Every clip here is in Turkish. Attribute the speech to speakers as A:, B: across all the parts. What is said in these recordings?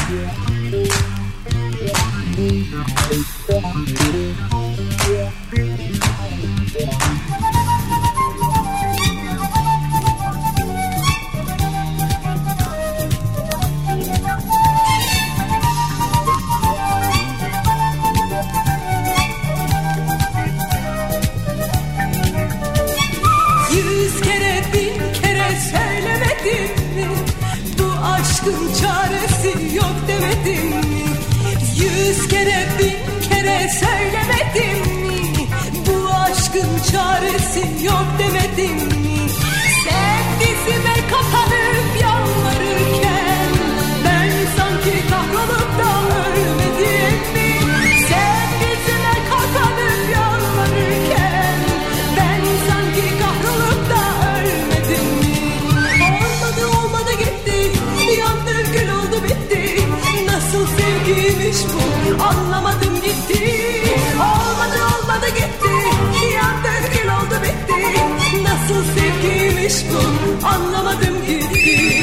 A: Yüz kere bin kere söylemedim mi? Bu aşkın çaresi yok demedim mi? Yüz kere bin kere söylemedim mi? Bu aşkın çaresi yok demedim mi? Sen dizime kapanıp yalvarırken ben sanki kahrolup da ölmedim mi? Sen dizime kapanıp yalvarırken ben sanki kahrolup da ölmedim mi? Olmadı gitti, yandı gül oldu bitti. Nasıl sevgiymiş bu, anlamadım gitti. Olmadı gitti, yandı gül oldu bitti. Nasıl sevgiymiş bu, anlamadım gitti.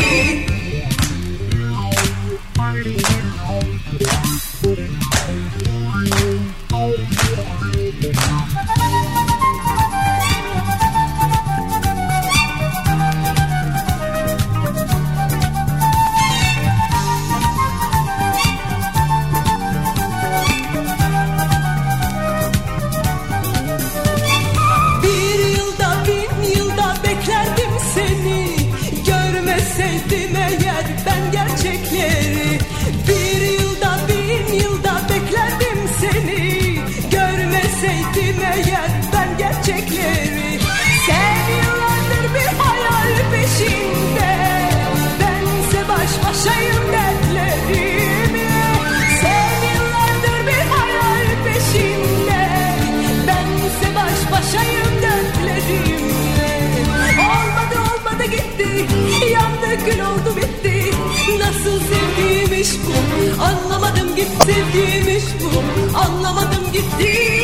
A: Görmeseydim eğer ben gerçekleri, bir yılda bin yılda beklerdim seni. Görmeseydim eğer ben gerçekleri, sen yıllardır bir hayal peşinde, bense baş başayım dertlerimle. Sen yıllardır bir hayal peşinde, bense baş başayım dertlerimle. Olmadı gitti, yandı gül oldu bitti. Nasıl sevgiymiş bu, anlamadım gitti. Sevgiymiş bu, anlamadım gitti.